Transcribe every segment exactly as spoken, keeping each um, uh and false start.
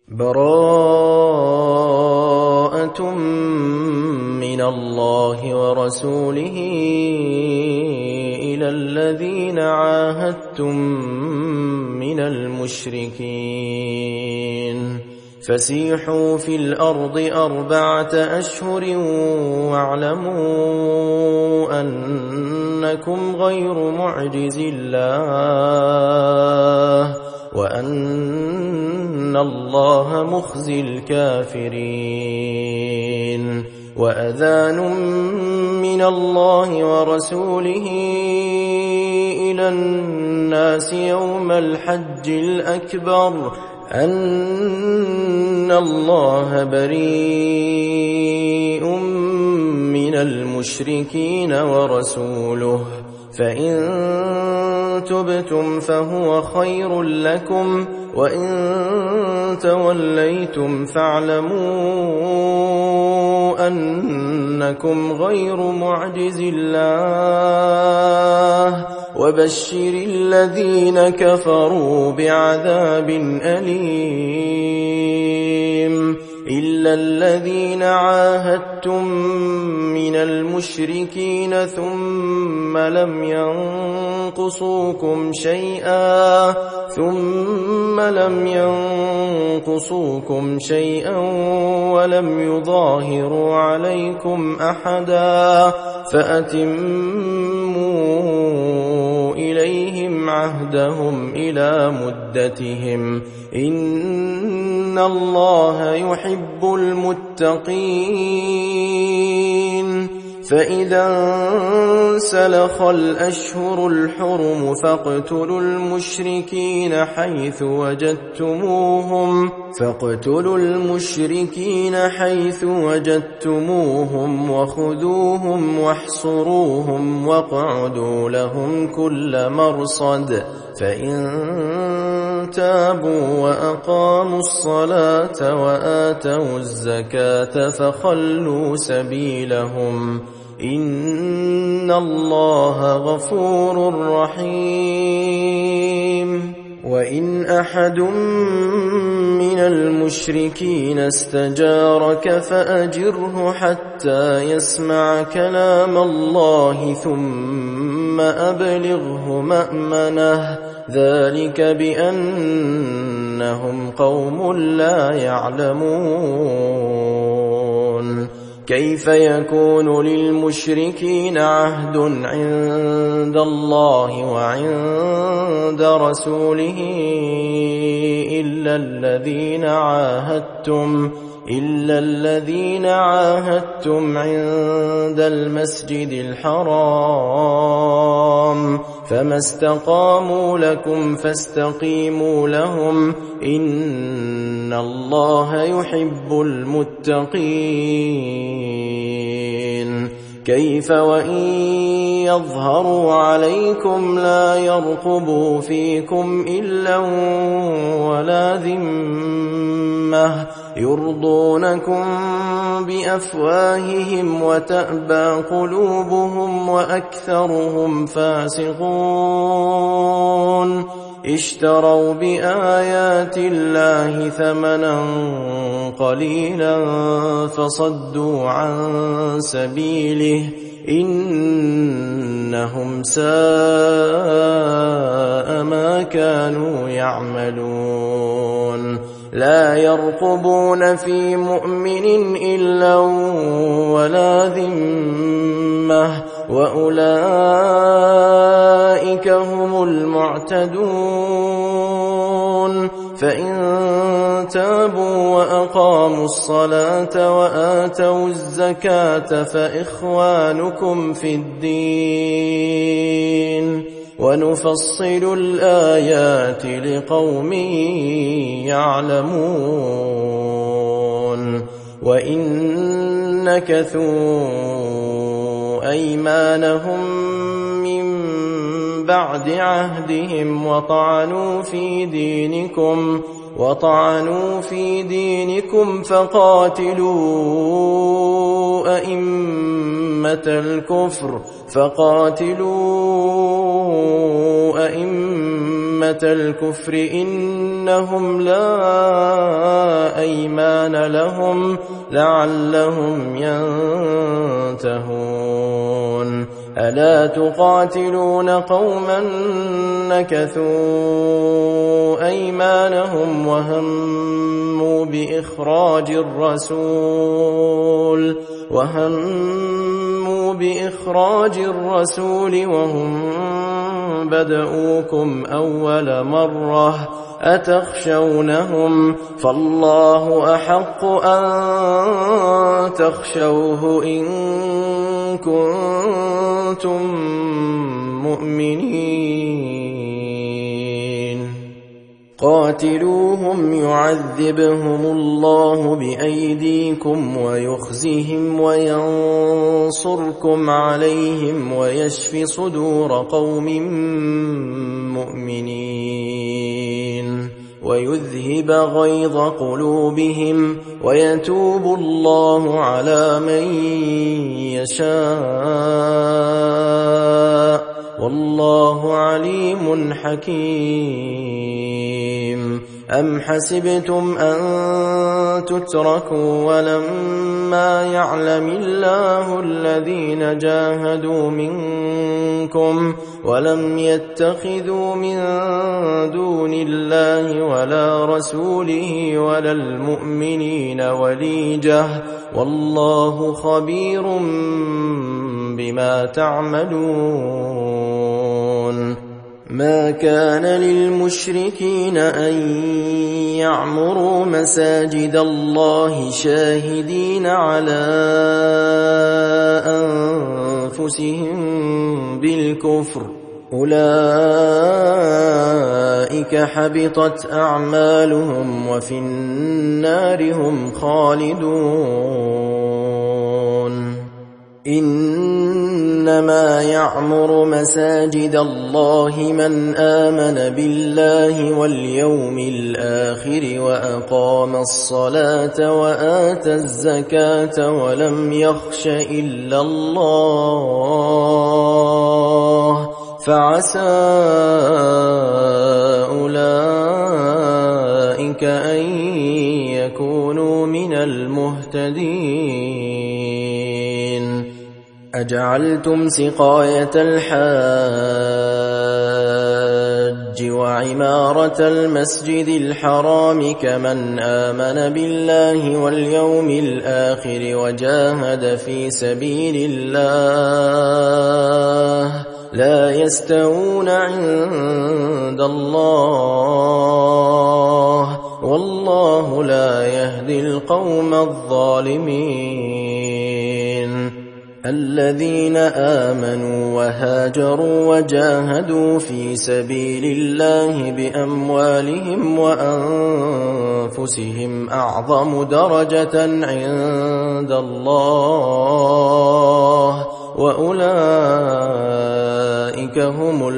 براءة من الله ورسوله إلى الذين عاهدتم من المشركين فسيحوا في الأرض أربعة أشهر واعلموا أنكم غير معجز الله وأن الله مخزي الكافرين وأذان من الله ورسوله إلى الناس يوم الحج الأكبر أن الله بريء من المشركين ورسوله فإن تبتم فهو خير لكم وإن توليتم فاعلموا أنكم غير معجز الله وبشر الذين كفروا بعذاب أليم إلا الذين عاهدتم من المشركين ثم لم ينقصوكم شيئا ثم لم ينقصوكم شيئا ولم يظاهروا عليكم أحدا فأتموا إليهم عهدهم إلى مدتهم إن الله يحب المتقين فإذا انسلخ الأشهر الحرم فاقتلوا المشركين حيث وجدتموهم فاقتلوا المشركين حيث وجدتموهم وخذوهم واحصروهم واقعدوا لهم كل مرصد فإن تابوا وأقاموا الصلاة وآتوا الزكاة فخلوا سبيلهم إن الله غفور رحيم وإن أحد من المشركين استجارك فأجره حتى يسمع كلام الله ثم أبلغه مأمنه ذلك بأنهم قوم لا يعلمون كيف يكون للمشركين عهد عند الله وعند رسوله إلا الذين عاهدتم إلا الذين عاهدتم عند المسجد الحرام فما استقاموا لكم فاستقيموا لهم إن الله يحب المتقين كيف وإن يظهروا عليكم لا يرقبوا فيكم إلا ولا ذمة يرضونكم بأفواههم وتأبى قلوبهم وأكثرهم فاسقون اشتروا بآيات الله ثمنا قليلا فصدوا عن سبيله إنهم ساء ما كانوا يعملون لا يرقبون في مؤمن إلا ولا ذمة وأولئك هم المعتدون فإن تابوا وأقاموا الصلاة وآتوا الزكاة فإخوانكم في الدين ونفصل الآيات لقوم يعلمون وإن نكثوا أيمانهم من بعد عهدهم وطعنوا في دينكم وطعنوا في دينكم فقاتلوا أئمة الكفر فقاتلوا أئمة الكفر إنهم لا أيمان لهم لعلهم ينتهون ألا تقاتلون قوما نكثوا أيمانهم وهموا بإخراج الرسول وهموا بإخراج الرسول وهم بدؤوكم أول مرة أتخشونهم فالله أحق أن تخشوه إن كنتم مؤمنين قاتلوهم يعذبهم الله بأيديكم ويخزهم وينصركم عليهم ويشف صدور قوم مؤمنين ويذهب غيظ قلوبهم ويتوب الله على من يشاء والله عليم حكيم أم حسبتم أن تتركوا ولما يعلم الله الذين جاهدوا منكم ولم يتخذوا من دون الله ولا رسوله ولا المؤمنين وليجة والله خبير بما تعملون ما كان للمشركين أن يعمروا مساجد الله شاهدين على أنفسهم بالكفر أولئك حبطت أعمالهم وفي النار هم خالدون إنما يعمر مساجد الله من آمن بالله واليوم الآخر وأقام الصلاة وآتى الزكاة ولم يخش إلا الله فعسى أولئك أن يكونوا من المهتدين أجعلتم سقاية الحاج وعمارة المسجد الحرام كمن آمن بالله واليوم الآخر وجاهد في سبيل الله لا يستوون عند الله والله لا يهدي القوم الظالمين الذين آمنوا وهاجروا وجاهدوا في سبيل الله بأموالهم وأنفسهم أعظم درجة عند الله وأولئك هم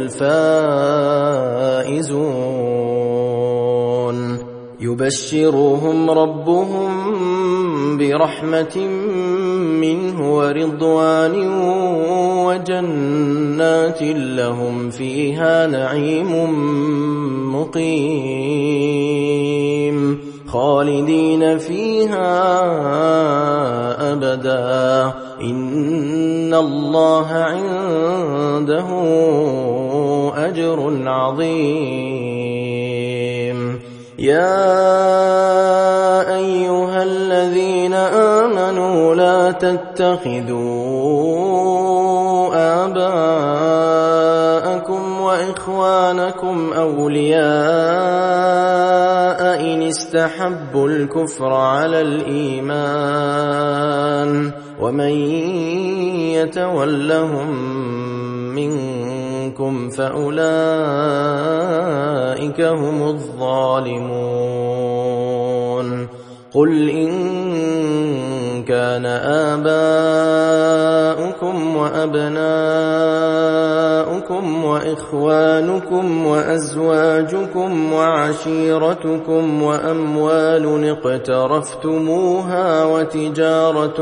الفائزون يبشرهم ربهم برحمة منه ورضوان وجنات لهم فيها نعيم مقيم خالدين فيها أبدا إن الله عنده أجر عظيم يا أيها الذين آمنوا لا تتخذوا آباءكم وإخوانكم أولياء إن استحبوا الكفر على الإيمان ومن يتولهم منكم فأولئك هم الظالمون قل إن كان آباؤكم وأبناؤكم وإخوانكم وأزواجكم وعشيرتكم وأموال اقترفتموها وتجارة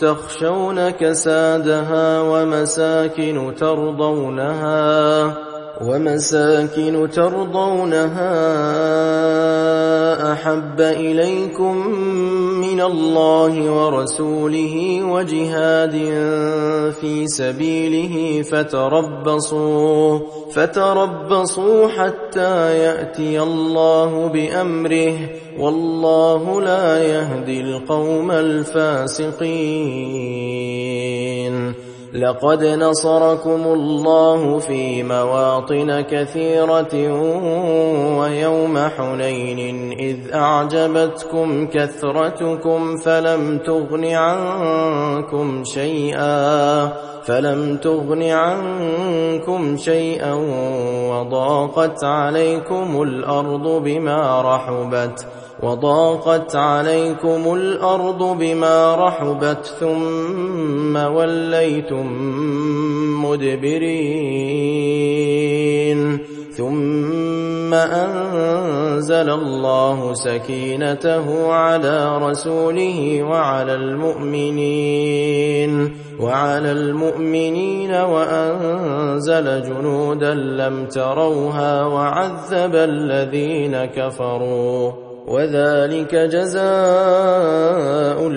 تخشون كسادها ومساكن ترضونها ومساكن ترضونها أحب إليكم من الله ورسوله وجهاد في سبيله فتربصوا فتربصوا حتى يأتي الله بأمره والله لا يهدي القوم الفاسقين. لقد نصركم الله في مواطن كثيرة ويوم حنين إذ أعجبتكم كثرتكم فلم تغن عنكم شيئا فلم تغن عنكم شيئا وضاقت عليكم الأرض بما رحبت وضاقت عليكم الأرض بما رحبت ثم وليتم مدبرين ثم أنزل الله سكينته على رسوله وعلى المؤمنين وعلى المؤمنين وأنزل جنودا لم تروها وعذب الذين كفروا وذلك جزاء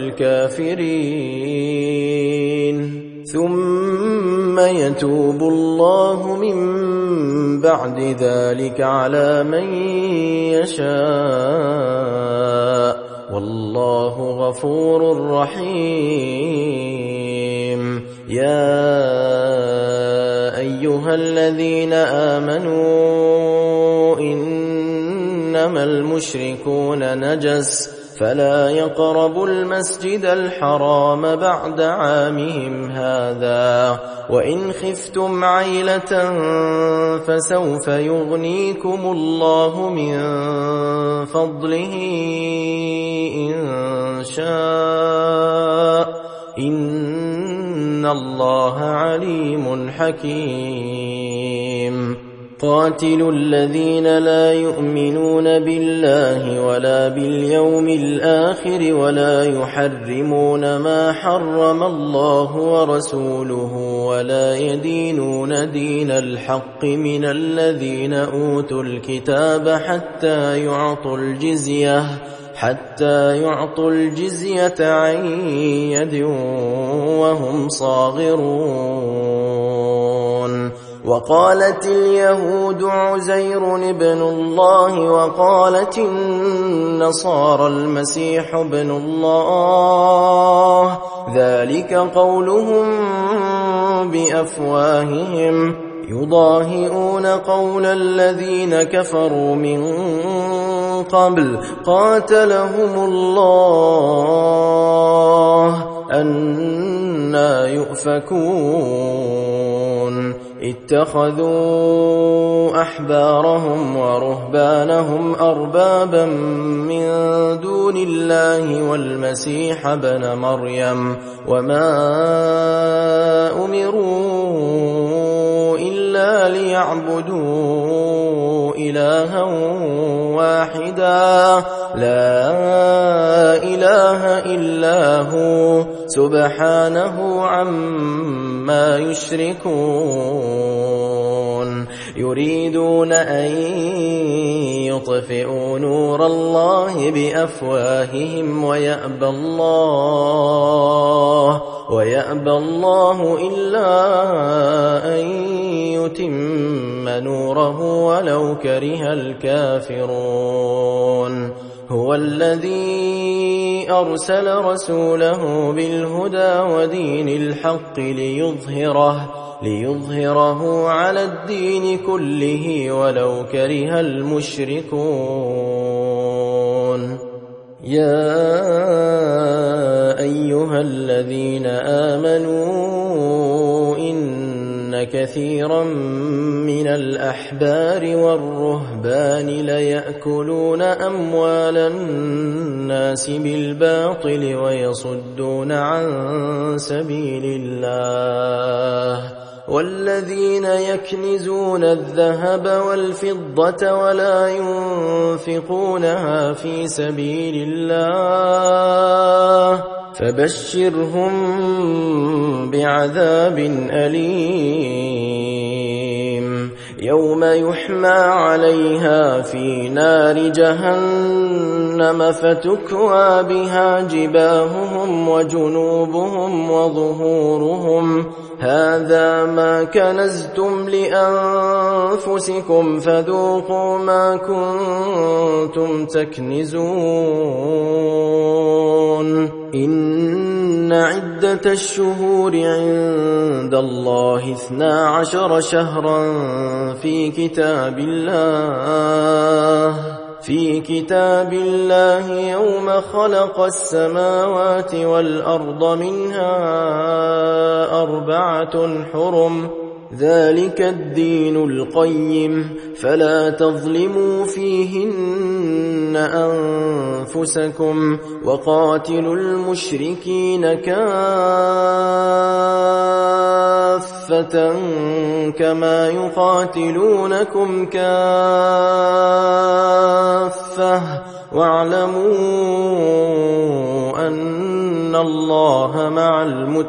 الكافرين. ثم يتوب الله من بعد ذلك على من يشاء والله غفور رحيم. يا أيها الذين آمنوا إنما المشركون نجس فلا يقربوا المسجد الحرام بعد عامهم هذا وإن خفتم عيلة فسوف يغنيكم الله من فضله إن شاء إن الله عليم حكيم. قاتلوا الذين لا يؤمنون بالله ولا باليوم الآخر ولا يحرمون ما حرم الله ورسوله ولا يدينون دين الحق من الذين أوتوا الكتاب حتى يعطوا الجزية حتى يعطوا الجزية عن يد وهم صاغرون. وقالت اليهود عزير ابن الله وقالت النصارى المسيح ابن الله ذلك قولهم بأفواههم يضاهئون قول الذين كفروا من قبل قاتلهم الله أنى يؤفكون. اتخذوا أحبارهم ورهبانهم أربابا من دون الله والمسيح ابن مريم وما أمروا إلا ليعبدوا إلها واحدا لا إله إلا هو سبحانه عما يشركون. يريدون أن يطفئوا نور الله بأفواههم ويأبى الله ويأبى الله إلا أن يتم نوره ولو كره الكافرون. هو الذي أرسل رسوله بالهدى ودين الحق ليظهره ليظهره على الدين كله ولو كره المشركون. يا أيها الذين آمنوا إن كثيرا من الأحبار والرهبان ليأكلون أموال الناس بالباطل ويصدون عن سبيل الله والذين يكنزون الذهب والفضة ولا ينفقونها في سبيل الله فبشرهم بعذاب أليم. يوم يحمى عليها في نار جهنم فتكوى بها جباههم وجنوبهم وظهورهم هذا ما كنزتم لأنفسكم فذوقوا ما كنتم تكنزون إن عدة الشهور عند الله اثنا عشر شهرا في كتاب الله في كتاب الله يوم خلق السماوات والأرض منها أربعة حرم ذلك الدين القيم فلا تظلموا فيهن أنفسكم وقاتلوا المشركين كافة كما يقاتلونكم كافة واعلموا أن الله مع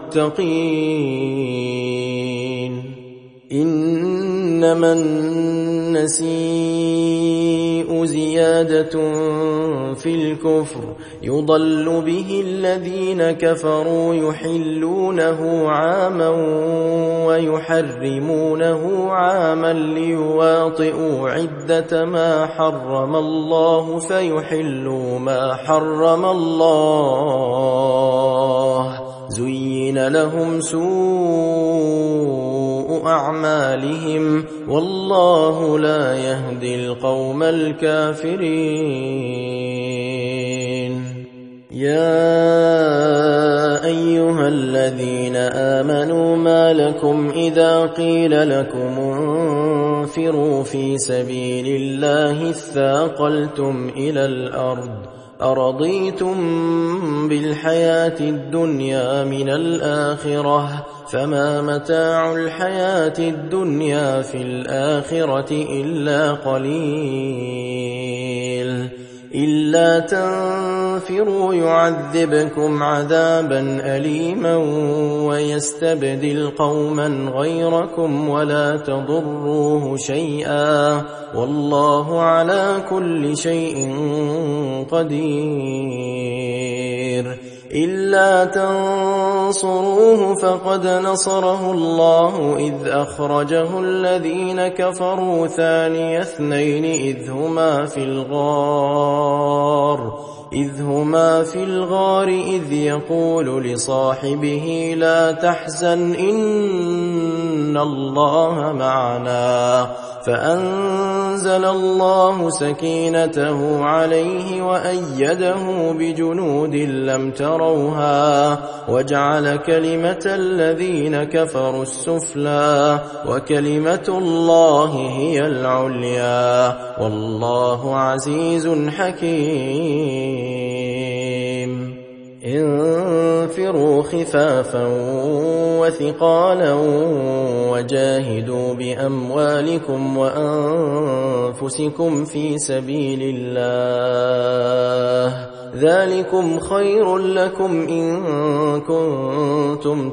المتقين إنما النسيء زيادة في الكفر يضل به الذين كفروا يحلونه عاما ويحرمونه عاما ليواطئوا عدة ما حرم الله فيحلوا ما حرم الله زين لهم سوء أعمالهم والله لا يهدي القوم الكافرين يا أيها الذين آمنوا ما لكم إذا قيل لكم انفروا في سبيل الله اثاقلتم إلى الأرض أرضيتم بالحياة الدنيا من الآخرة فما متاع الحياة الدنيا في الآخرة إلا قليل إلا تنفروا يعذبكم عذابا أليما ويستبدل قوما غيركم ولا تضروه شيئا والله على كل شيء قدير إلا تنصروه فقد نصره الله إذ أخرجه الذين كفروا ثاني اثنين إذ هما في الغار إذ هما في الغار إذ يقول لصاحبه لا تحزن إن الله معنا فأنزل الله سكينته عليه وأيده بجنود لم تروها وجعل كلمة الذين كفروا السفلى وكلمة الله هي العليا والله عزيز حكيم انفروا خفافا وثقالا وجاهدوا بأموالكم وأنفسكم في سبيل الله ذلكم خير لكم إن كنتم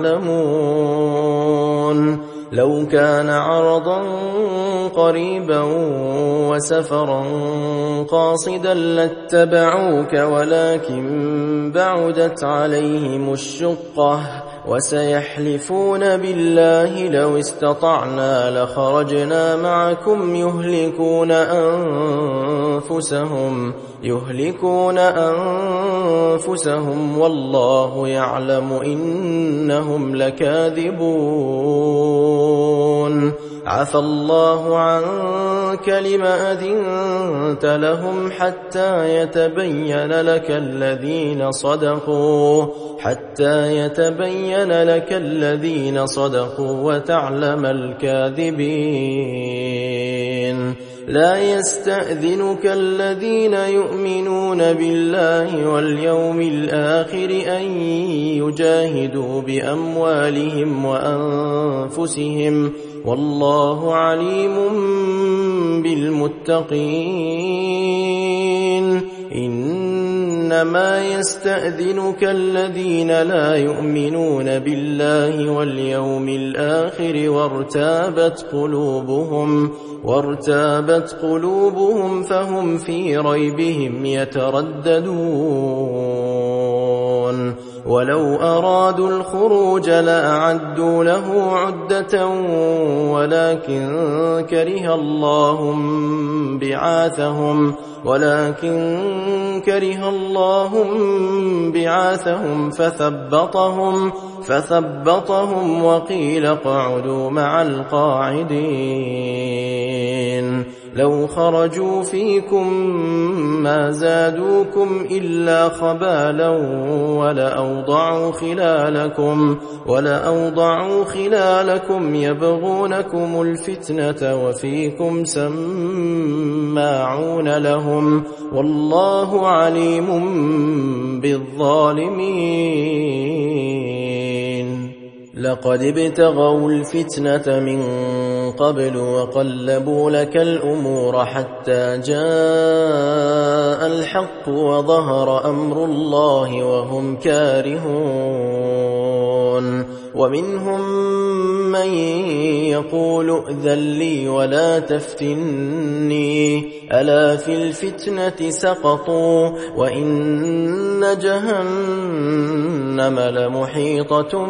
تعلمون لو كان عرضا قريبا وسفرا قاصدا لاتبعوك ولكن بعدت عليهم الشقة وسيحلفون بالله لو استطعنا لخرجنا معكم يهلكون أنفسهم يهلكون أنفسهم والله يعلم إنهم لكاذبون عفى الله عنك لما أذنت لهم حتى يتبين لك الذين صدقوا حتى يتبين لك الذين صدقوا وتعلم الكاذبين لا يستأذنك الذين يؤمنون بالله واليوم الآخر أن يجاهدوا بأموالهم وأنفسهم والله عليم بالمتقين إن إنما يستأذنك الذين لا يؤمنون بالله واليوم الآخر وارتابت قلوبهم وارتابت قلوبهم فهم في ريبهم يترددون ولو أرادوا الخروج لأعدوا له عدة ولكن كره الله بعاثهم ولكن كره الله بعاثهم فثبطهم فثبطهم وقيل اقعدوا مع القاعدين لو خرجوا فيكم ما زادوكم إلا خبالا ولأوضعوا خلالكم ولأوضعوا خلالكم يبغونكم الفتنة وفيكم سماعون لهم والله عليم بالظالمين لقد ابتغوا الفتنة من قبل وقلبوا لك الأمور حتى جاء الحق وظهر أمر الله وهم كارهون ومنهم من يقول ائذن لي ولا تفتني ألا في الفتنة سقطوا وإن جهنم لمحيطة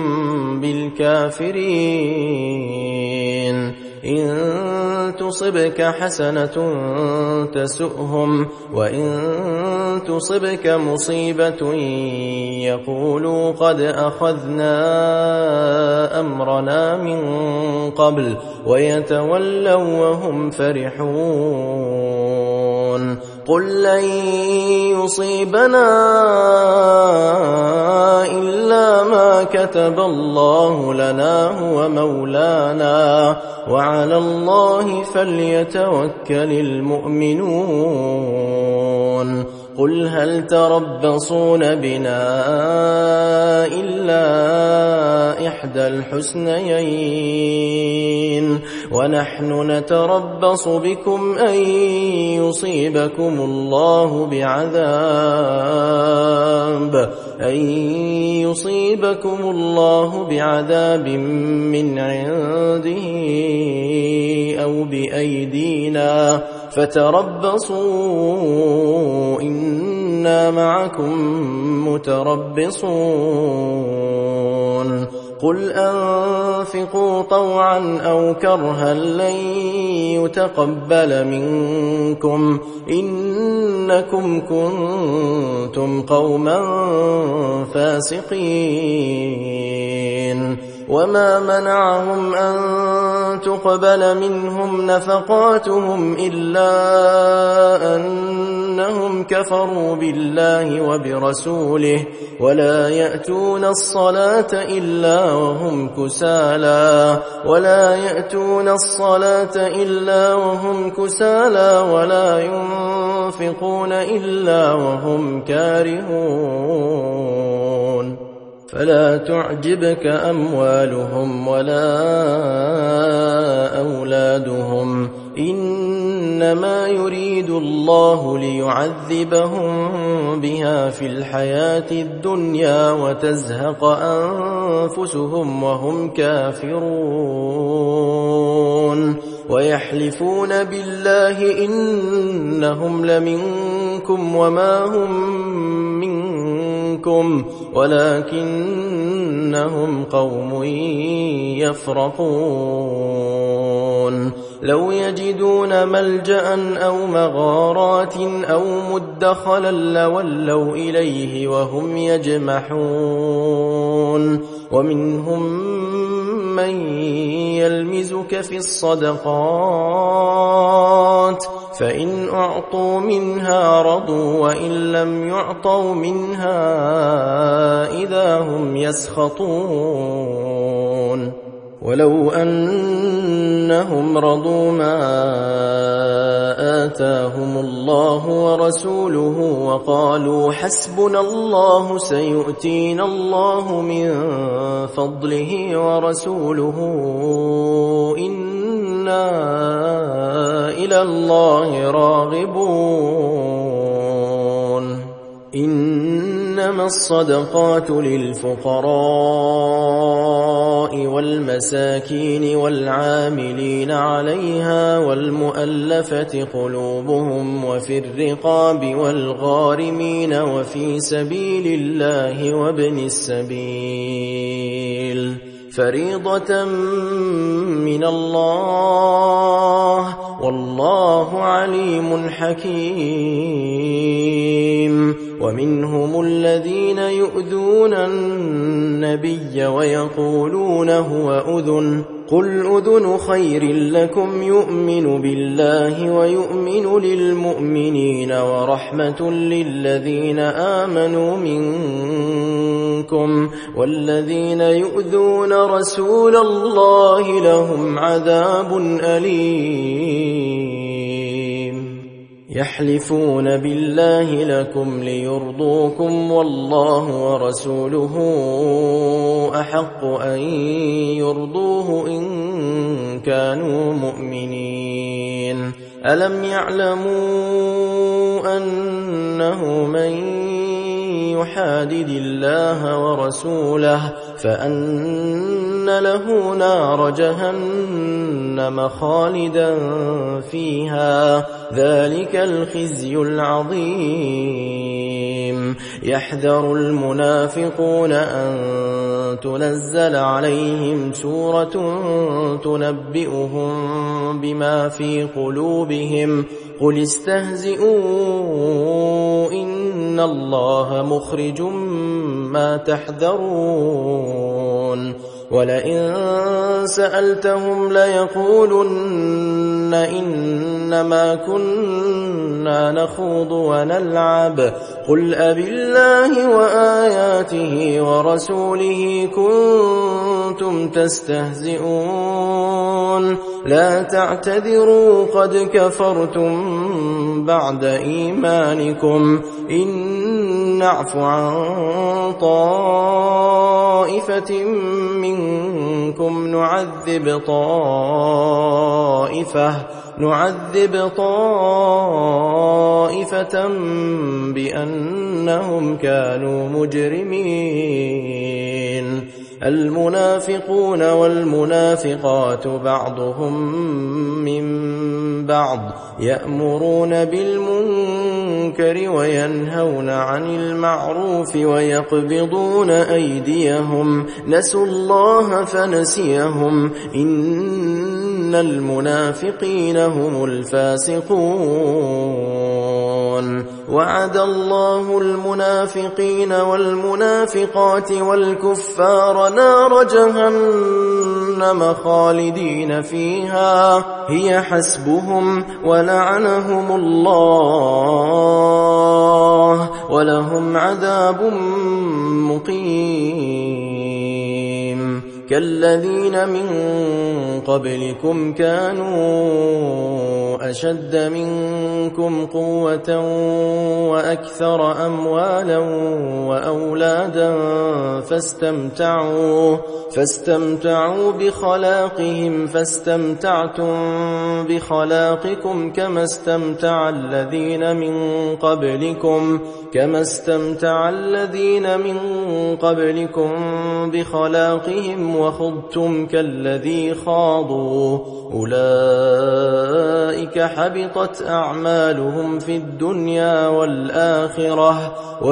بالكافرين إن تصبك حسنة تسؤهم وإن تصبك مصيبة يقولوا قد أخذنا أمرنا من قبل ويتولوا وهم فرحون قل لن يصيبنا إلا ما كتب الله لنا هو مولانا وعلى الله فليتوكل المؤمنون قل هل تربصون بنا إلا إحدى الحسنيين ونحن نتربص بكم أن يصيبكم الله بعذاب أن يصيبكم الله بعذاب من عنده أو بأيدينا فتربصوا إنا معكم متربصون قل أنفقوا طوعا أو كرها لن يتقبل منكم إنكم كنتم قوما فاسقين وما منعهم أن تقبل منهم نفقاتهم إلا أنهم كفروا بالله وبرسوله ولا يأتون الصلاة إلا وهم كسالى ولا يأتون الصلاة إلا وهم كسالى ولا ينفقون إلا وهم كارهون فلا تعجبك أموالهم ولا أولادهم إنما يريد الله ليعذبهم بها في الحياة الدنيا وتزهق أنفسهم وهم كافرون ويحلفون بالله إنهم لمنكم وما هم منكم ولكنهم قوم يفرقون لو يجدون ملجأ أو مغارات أو مدخلا لولوا إليه وهم يجمحون ومنهم من يلمزك في الصدقات فإن أعطوا منها رضوا وإن لم يعطوا منها إذا هم يسخطون ولو أنهم رضوا ما آتاهم الله ورسوله وقالوا حسبنا الله سيؤتينا الله من فضله ورسوله إنا إلى الله راغبون إنما الصدقات للفقراء والمساكين والعاملين عليها والمؤلفة قلوبهم وفي الرقاب والغارمين وفي سبيل الله وابن السبيل فريضة من الله والله عليم حكيم. ومنهم الذين يؤذون النبي ويقولون هو أذن قل أذن خير لكم يؤمن بالله ويؤمن للمؤمنين ورحمة للذين آمنوا منكم والذين يؤذون رسول الله لهم عذاب أليم. يحلفون بالله لكم ليرضوكم والله ورسوله أحق أن يرضوه إن كانوا مؤمنين. ألم يعلموا أنه من يحادد الله ورسوله فأن له نار جهنم خالدا فيها ذلك الخزي العظيم. يحذر المنافقون أن تنزل عليهم سورة تنبئهم بما في قلوبهم قل استهزئوا إن الله مخرج ما تحذرون. ولئن سألتهم ليقولن إنما كنا نخوض ونلعب قل أبالله وآياته ورسوله كنتم تستهزئون لا تعتذروا قد كفرتم بعد إيمانكم إن نعف عن طائفة منكم نعذب طائفة نعذب طائفة بأنهم كانوا مجرمين. المنافقون والمنافقات بعضهم من بعض يأمرون بالمنكر وينهون عن المعروف ويقبضون أيديهم نسوا الله فنسيهم إن المنافقين هم الفاسقون. وعد الله المنافقين والمنافقات والكفار نار جهنم خالدين فيها هي حسبهم ولعنهم الله ولهم عذاب مقيم. كالذين من قبلكم كانوا أشد منكم قوة وأكثر أموالا وأولادا فاستمتعوا فاستمتعوا بخلاقهم فاستمتعتم بخلاقكم كما استمتع الذين من قبلكم كما استمتع الذين من قبلكم بخلاقهم وخضتم كالذي خاضوا أولئك حبطت أعمالهم في الدنيا والآخرة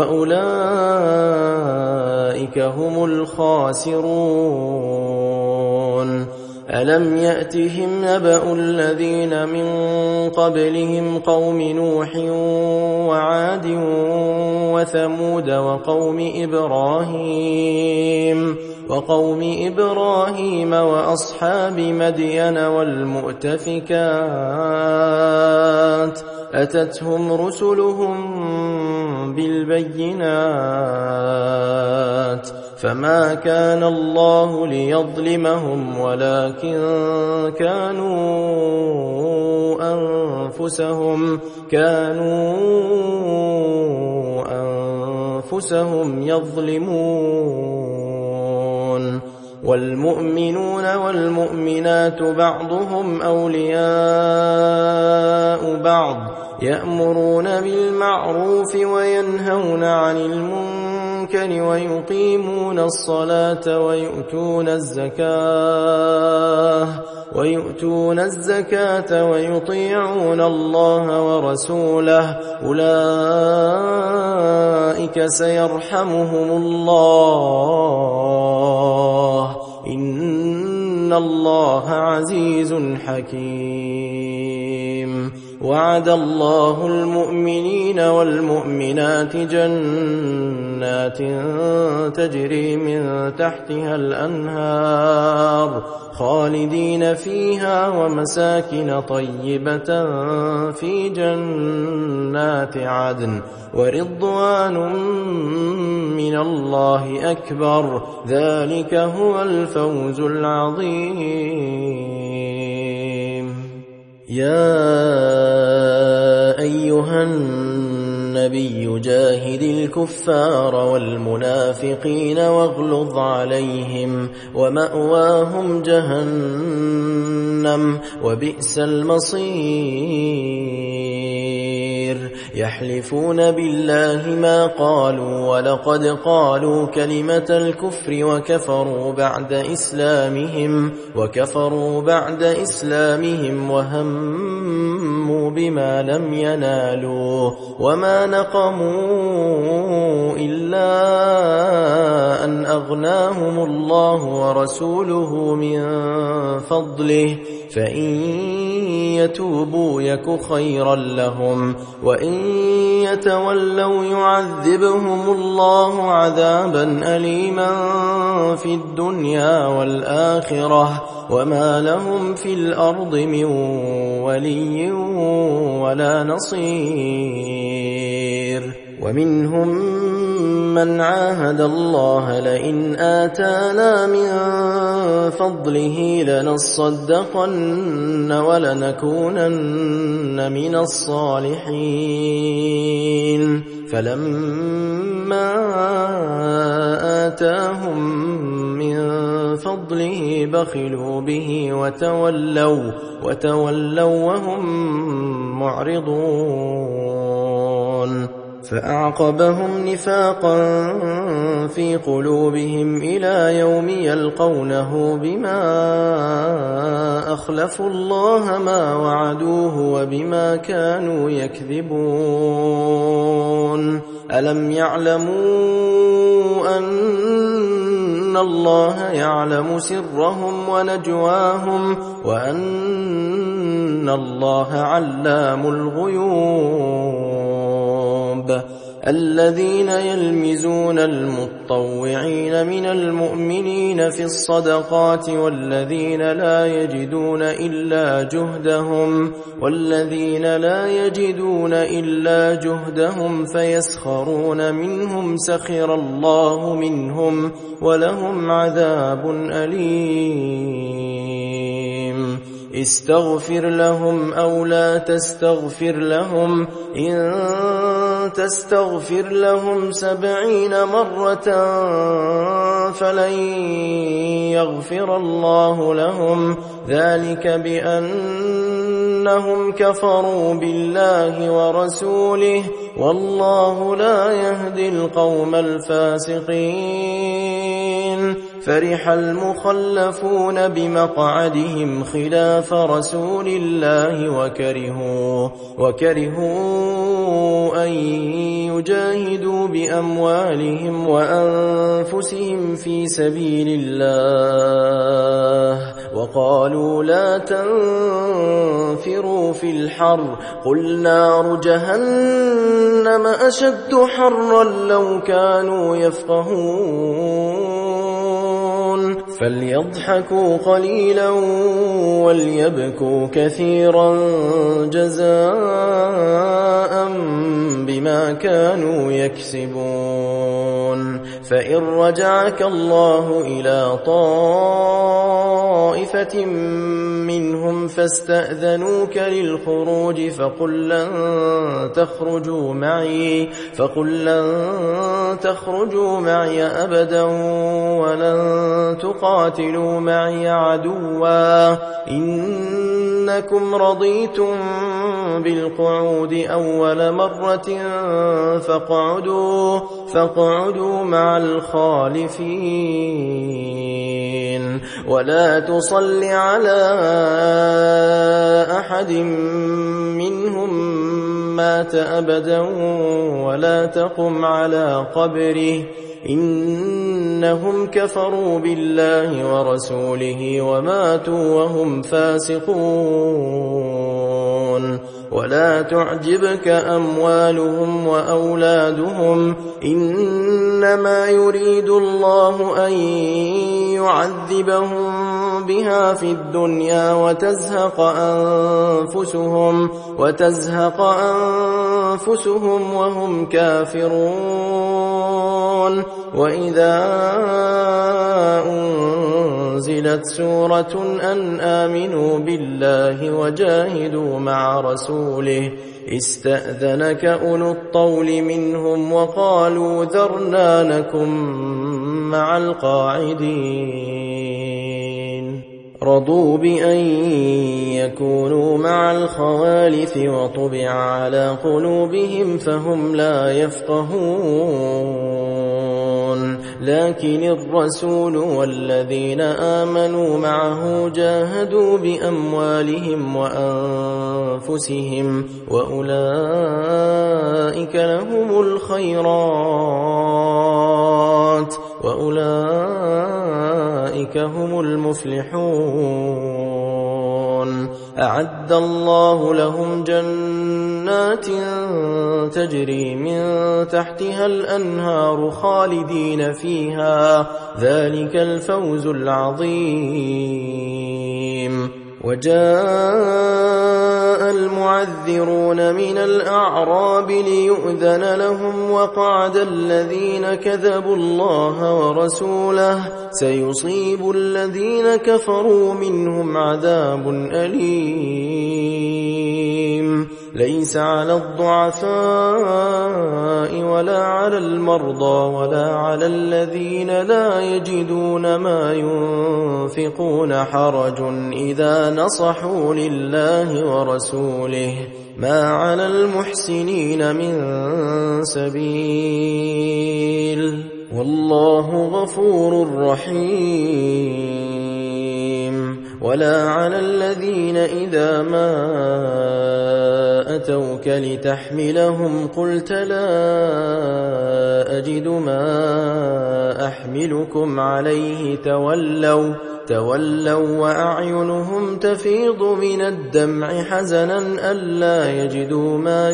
وأولئك هم الخاسرون. ألم يأتهم نبأ الذين من قبلهم قوم نوح وعاد وثمود وقوم إبراهيم وقوم إبراهيم وأصحاب مدين والمؤتفكات أتتهم رسلهم بالبينات فما كان الله ليظلمهم ولكن كانوا أنفسهم كانوا أنفسهم يظلمون. والمؤمنون والمؤمنات بعضهم أولياء بعض يأمرون بالمعروف وينهون عن المنكر ويقيمون الصلاة ويؤتون الزكاة ويؤتون الزكاة ويطيعون الله ورسوله أولئك سيرحمهم الله إن الله عزيز حكيم. وعد الله المؤمنين والمؤمنات جنات تجري من تحتها الأنهار خالدين فيها ومساكن طيبة في جنات عدن ورضوان من الله أكبر ذلك هو الفوز العظيم. يا أيها النبي جاهد الكفار والمنافقين واغلظ عليهم ومأواهم جهنم وبئس المصير. يحلفون بالله ما قالوا ولقد قالوا كلمة الكفر وكفروا بعد إسلامهم وكفروا بعد إسلامهم وهموا بما لم ينالوا وما نقموا إلا أن أغناهم الله ورسوله من فضله فإن يتوبوا يك خيرا لهم وإن يتولوا يعذبهم الله عذابا أليما في الدنيا والآخرة وما لهم في الأرض من ولي ولا نصير. ومنهم من عاهد الله لئن آتانا من فضله لنصدقن ولنكونن من الصالحين فلما آتاهم من فضله بخلوا به وتولوا وتولوا وهم معرضون فأعقبهم نفاقا في قلوبهم إلى يوم يلقونه بما أخلفوا الله ما وعدوه وبما كانوا يكذبون. ألم يعلموا أن الله يعلم سرهم ونجواهم وأن الله علام الغيوب. الذين يلمزون المطوعين من المؤمنين في الصدقات والذين لا يجدون إلا جهدهم والذين لا يجدون إلا جهدهم فيسخرون منهم سخر الله منهم ولهم عذاب أليم. استغفر لهم أو لا تستغفر لهم إن تستغفر لهم سبعين مرة فلن يغفر الله لهم ذلك بأنهم كفروا بالله ورسوله والله لا يهدي القوم الفاسقين. فرح المخلفون بمقعدهم خلاف رسول الله وكرهوا, وكرهوا أن يجاهدوا بأموالهم وأنفسهم في سبيل الله وقالوا لا تنفروا في الحر قل نار جهنم أشد حرا لو كانوا يفقهون. فليضحكوا قليلا وليبكوا كثيرا جزاء بما كانوا يكسبون. فإن رجعك الله إلى طائفة منهم فاستأذنوك للخروج فقل لن تخرجوا معي فقل لن تخرجوا معي أبدا ولن تقاتلوا فقاتلوا معي عدوا إنكم رضيتم بالقعود أول مرة فاقعدوا فاقعدوا مع الخالفين ولا تصل على أحد منهم مات أبدا ولا تقم على قبره إنهم كفروا بالله ورسوله وماتوا وهم فاسقون ولا تعجبك أموالهم وأولادهم إنما يريد الله أن يعذبهم بها في الدنيا وتزهق أنفسهم وتزهق أنفسهم وهم كافرون وإذا أنزلت سورة أن آمنوا بالله وجاهدوا مع رسوله استأذنك أولو الطول منهم وقالوا ذرنا نكن مع القاعدين رضوا بأن يكونوا مع الخوالف وطبع على قلوبهم فهم لا يفقهون لكن الرسول والذين آمنوا معه جاهدوا بأموالهم وأنفسهم وأولئك لهم الخيرات وأولئك هم المفلحون أعد الله لهم جنات تجري من تحتها الأنهار خالدين فيها ذلك الفوز العظيم وجاء المعذرون من الأعراب ليؤذن لهم وقعد الذين كذبوا الله ورسوله سيصيب الذين كفروا منهم عذاب أليم ليس على الضعفاء ولا على المرضى ولا على الذين لا يجدون ما ينفقون حرج إذا نصحوا لله ورسوله ما على المحسنين من سبيل والله غفور رحيم ولا على الذين إذا ما أتوك لتحملهم قلت لا أجد ما أحملكم عليه تولوا تولوا وأعينهم تفيض من الدمع حزنا ألا يجدوا ما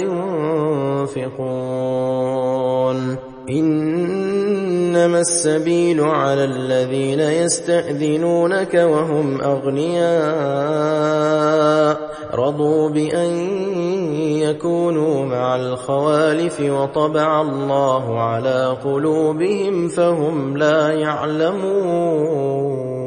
ينفقون إنما السبيل على الذين يستأذنونك وهم أغنياء رضوا بأن يكونوا مع الخوالف وطبع الله على قلوبهم فهم لا يعلمون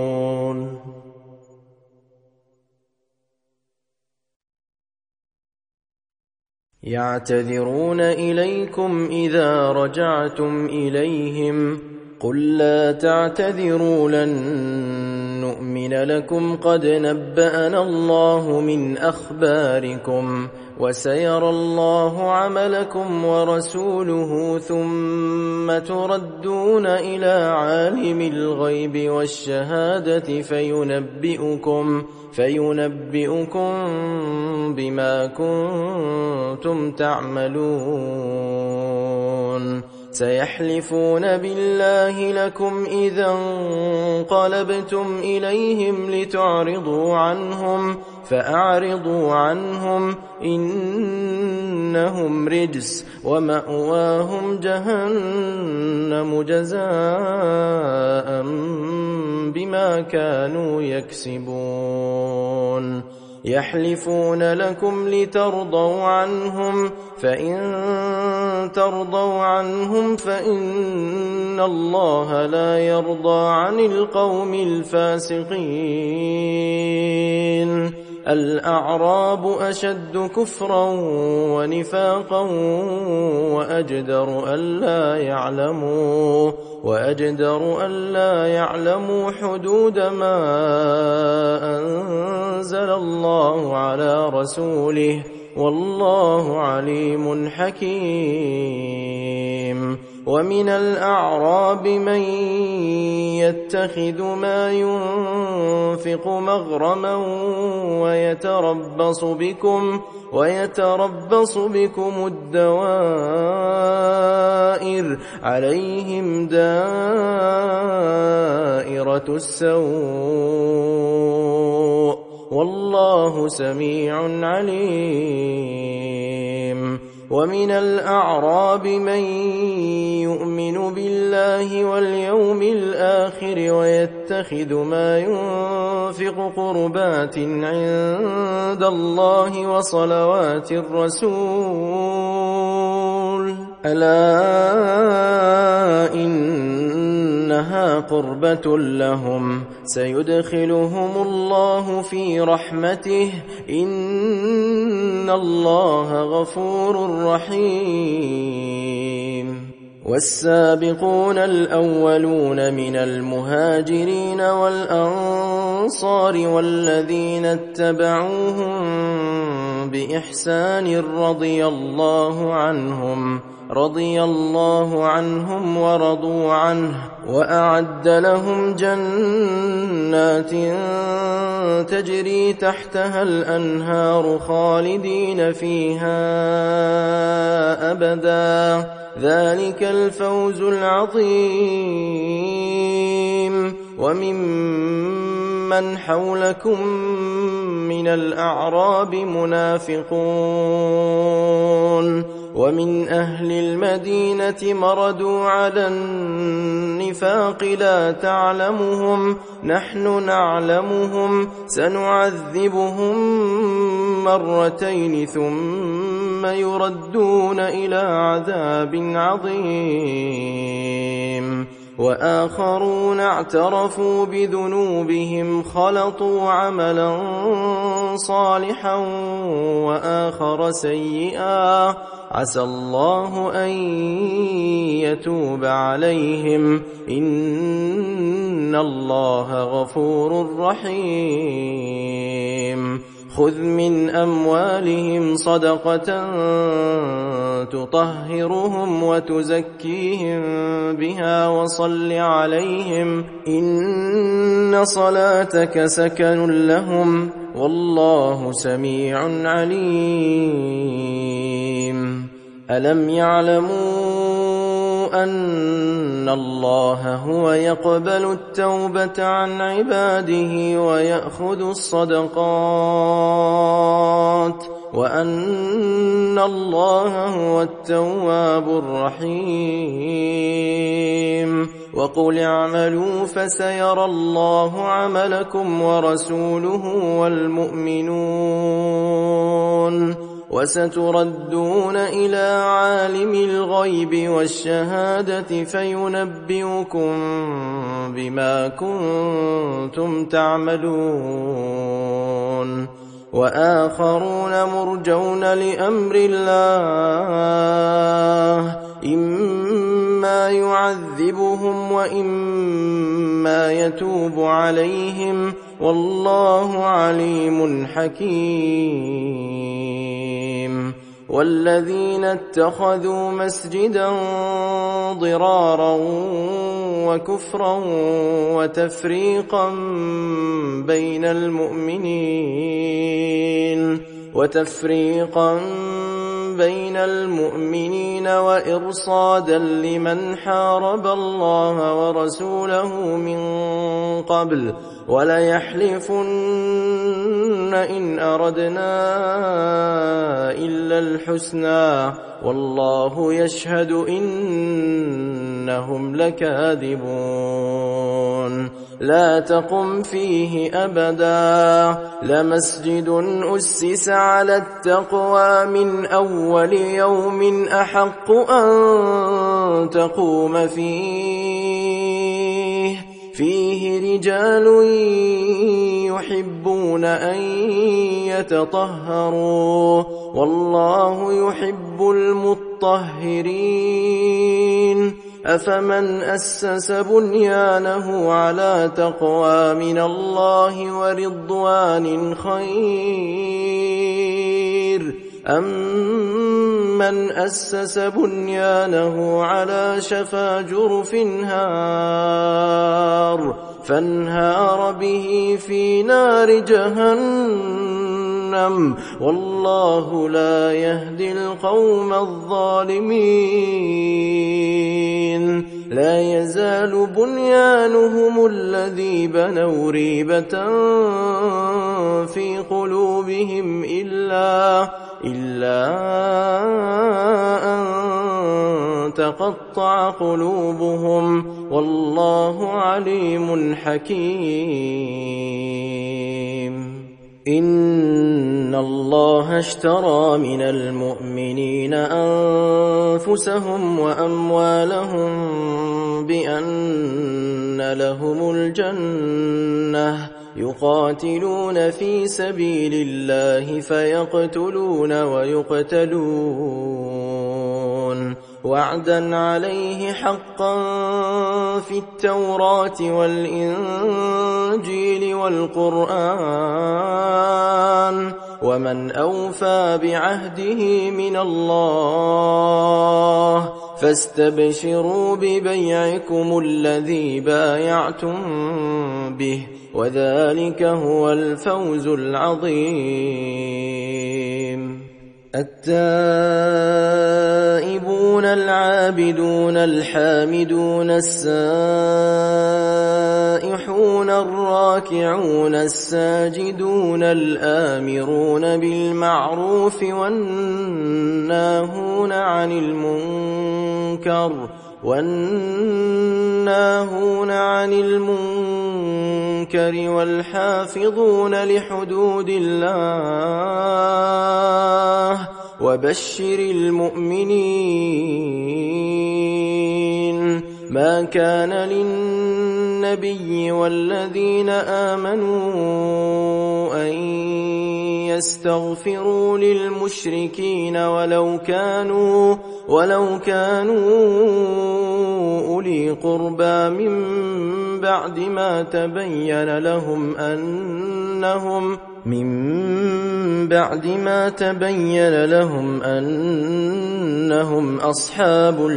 يعتذرون إليكم إذا رجعتم إليهم قل لا تعتذروا لن نؤمن لكم قد نبأنا الله من أخباركم وسيرى الله عملكم ورسوله ثم تردون إلى عالم الغيب والشهادة فينبئكم فينبئكم بما كنتم تعملون سيحلفون بالله لكم إذا انقلبتم إليهم لتعرضوا عنهم فأعرضوا عنهم إنهم رجس ومأواهم جهنم جزاء بما كانوا يكسبون يحلفون لكم لترضوا عنهم فإن ترضوا عنهم فإن الله لا يرضى عن القوم الفاسقين الأعراب أشد كفرا ونفاقا وأجدر ألا يعلموا وأجدر ألا يعلموا حدود ما أنزل الله على رسوله والله عليم حكيم. ومن الأعراب من يتخذ ما ينفق مغرما ويتربص بكم ويتربص بكم الدوائر عليهم دائرة السوء والله سميع عليم. ومن الأعراب من يؤمن بالله واليوم الآخر ويتخذ ما ينفق قربات عند الله وصلوات الرسول ألا إنها قربة لهم سيدخلهم الله في رحمته إن الله غفور رحيم. والسابقون الأولون من المهاجرين والأنصار والذين اتبعوهم بإحسان رضي الله عنهم رضي الله عنهم ورضوا عنه وأعد لهم جنات تجري تحتها الأنهار خالدين فيها أبدا ذلك الفوز العظيم. وممن حولكم من الأعراب منافقون ومن أهل المدينة مردوا على النفاق لا تعلمهم نحن نعلمهم سنعذبهم مرتين ثم يردون إلى عذاب عظيم. وآخرون اعترفوا بذنوبهم خلطوا عملا صالحا وآخر سيئا عسى الله أن يتوب عليهم إن الله غفور رحيم. خذ من أموالهم صدقة تطهرهم وتزكيهم بها وصل عليهم إن صلاتك سكن لهم والله سميع عليم. ألم يعلموا أن الله هو يقبل التوبة عن عباده ويأخذ الصدقات وأن الله هو التواب الرحيم. وقل اعملوا فسيرى الله عملكم ورسوله والمؤمنون وستردون إلى عالم الغيب والشهادة فينبئكم بما كنتم تعملون. وآخرون مرجون لأمر الله إما يعذبهم وإما يتوب عليهم والله عليم حكيم. والذين اتخذوا مسجدا ضرارا وكفرا وتفريقا بين المؤمنين وتفريقا بين المؤمنين وإرصادا لمن حارب الله ورسوله من قبل وليحلفن إن أردنا إلا الحسنى والله يشهد إنهم لكاذبون. لا تقم فيه أبدا لمسجد أسس على التقوى من أول يوم أحق أن تقوم فيه فيه رجال يحبون أن يتطهروا والله يحب المطهرين أفمن أسس بنيانه على تقوى من الله ورضوان خير أم من أسس بنيانه على شفا جرف هار فانهار به في نار جهنم والله لا يهدي القوم الظالمين لا يزال بنيانهم الذي بنوا ريبة في قلوبهم إلا إلا أن تقطع قلوبهم والله عليم حكيم إن الله اشترى من المؤمنين أنفسهم وأموالهم بأن لهم الجنة يقاتلون في سبيل الله فيقتلون ويقتلون وعدا عليه حقا في التوراة والإنجيل والقرآن ومن أوفى بعهده من الله فاستبشروا ببيعكم الذي بايعتم به وذلك هو الفوز العظيم التائبون العابدون الحامدون السائحون الراكعون الساجدون الآمرون بالمعروف والناهون عن المنكر والناهون عن المنكر والحافظون لحدود الله وبشر المؤمنين ما كان للنبي والذين آمنوا أن يستغفروا للمشركين ولو كانوا ولو كانوا أولي قربى من بعد ما تبين لهم أنهم من بعد ما تبين لهم أنهم أصحاب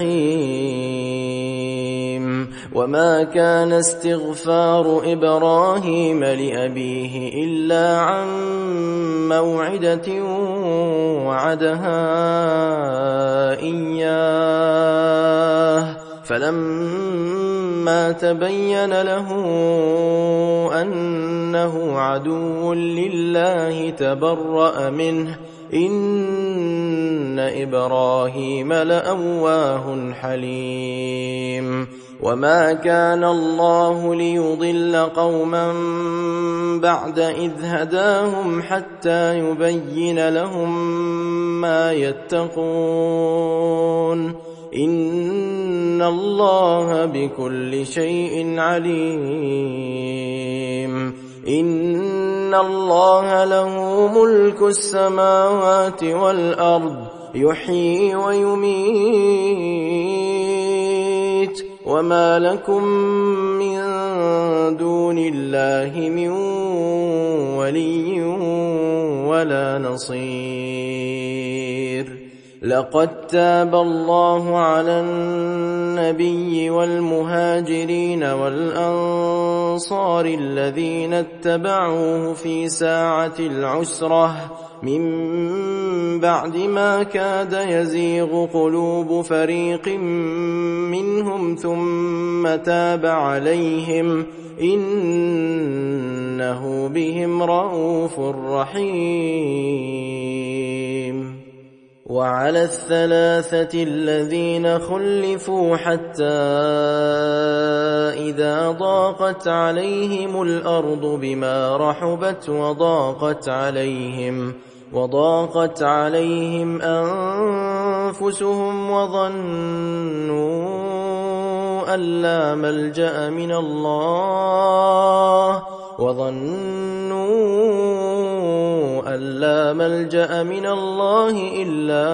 الجحيم وما كان استغفار إبراهيم لأبيه إلا عن موعدة وعدها إياه فلما تبين له أنه عدو لله تبرأ منه إن إبراهيم لأواه حليم وما كان الله ليضل قوما بعد إذ هداهم حتى يبين لهم ما يتقون إن الله بكل شيء عليم إن الله له ملك السماوات والأرض يحيي ويميت وما لكم من دون الله من ولي ولا نصير لقد تاب الله على النبي والمهاجرين والأنصار الذين اتبعوه في ساعة العسرة من بعد ما كاد يزيغ قلوب فريق منهم ثم تاب عليهم إنه بهم رءوف رحيم وعلى الثلاثة الذين خلفوا حتى إذا ضاقت عليهم الأرض بما رحبت وضاقت عليهم وضاقت عليهم أنفسهم وظنوا أن لا ملجأ من الله وظنوا أن لا ملجأ من الله إلا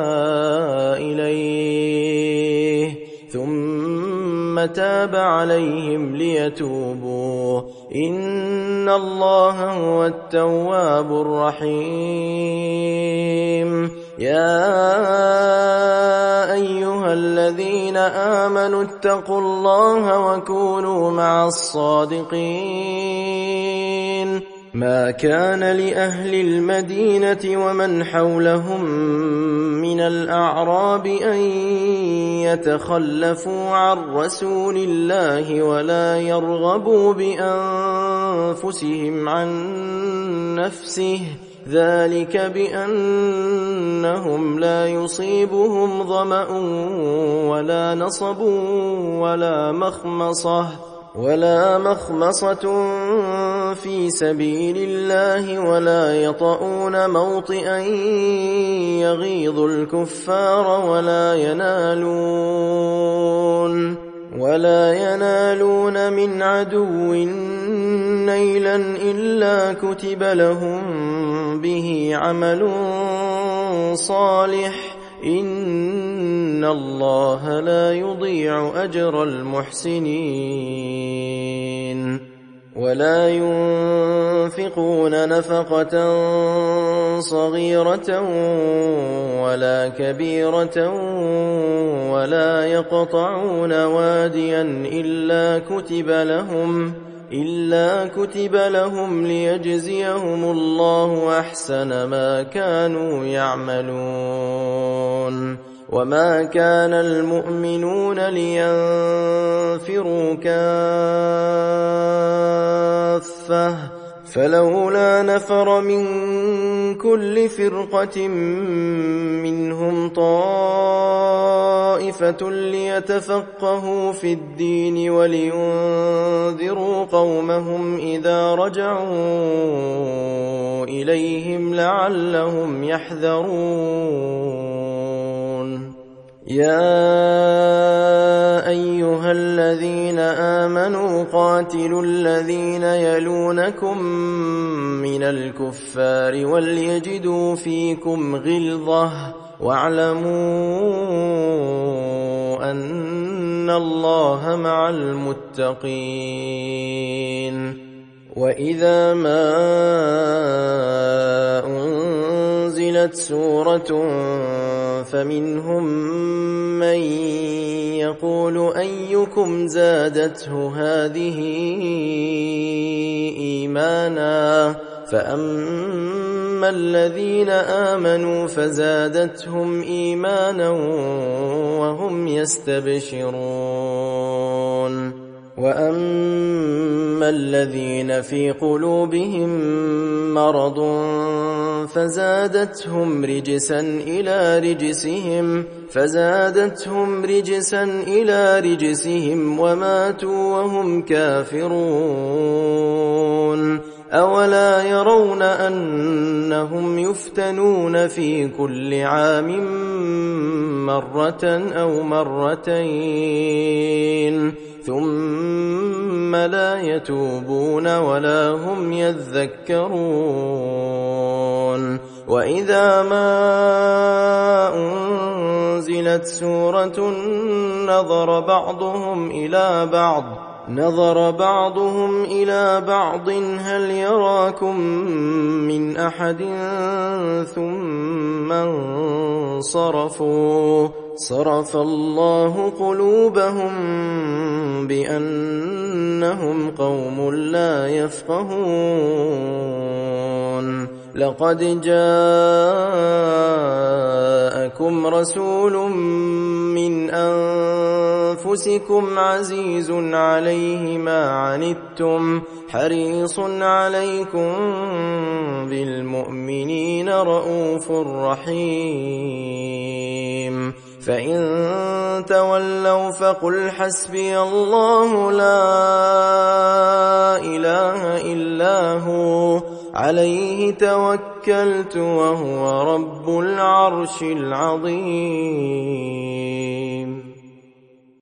إليه ثم تاب عليهم ليتوبوا إن الله هو التواب الرحيم. يا أيها الذين آمنوا اتقوا الله وكونوا مع الصادقين. ما كان لأهل المدينة ومن حولهم من الأعراب أن يتخلفوا عن رسول الله ولا يرغبوا بأنفسهم عن نفسه ذلك بأنهم لا يصيبهم ظمأ ولا نصب ولا مخمصة ولا مخمصة في سبيل الله ولا يطؤون موطئا يغيظ الكفار ولا ينالون ولا ينالون من عدو نيلا إلا كتب لهم به عمل صالح إن الله لا يضيع أجر المحسنين. ولا ينفقون نفقة صغيرة ولا كبيرة ولا يقطعون واديا إلا كتب لهم إلا كتب لهم ليجزيهم الله أحسن ما كانوا يعملون. وما كان المؤمنون لينفروا كافة فلولا نفر من كل فرقة منهم طائفة ليتفقهوا في الدين ولينذروا قومهم إذا رجعوا إليهم لعلهم يحذرون. يا أيها الذين آمنوا قاتلوا الذين يلونكم من الكفار وليجدوا فيكم غلظة واعلموا أن الله مع المتقين. وإذا ما أنزلت سورة فمنهم من يقول أيكم زادته هذه إيمانا فأما الذين آمنوا فزادتهم إيمانا وهم يستبشرون. وأما الذين في قلوبهم مرض فزادتهم رجسا إلى رجسهم فزادتهم رجسا إلى رجسهم وماتوا وهم كافرون. أولا يرون أنهم يفتنون في كل عام مرة أو مرتين ثم لا يتوبون ولا هم يذكرون. وإذا ما أنزلت سورة نظر بعضهم إلى بعض نظر بعضهم إلى بعض هل يراكم من أحد ثم انصرفوا صرف الله قلوبهم بأنهم قوم لا يفقهون. لقد جاءكم رسول من أنفسكم عزيز عليه ما عنتم حريص عليكم بالمؤمنين رؤوف رحيم. فإن تولوا فقل حسبي الله لا إله إلا هو عليه توكلت وهو رب العرش العظيم.